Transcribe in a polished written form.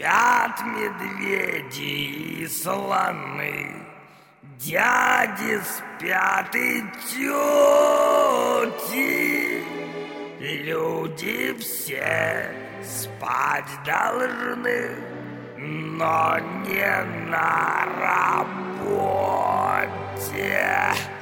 Спят медведи и слоны, дяди спят и тети. Люди все спать должны, но не на работе.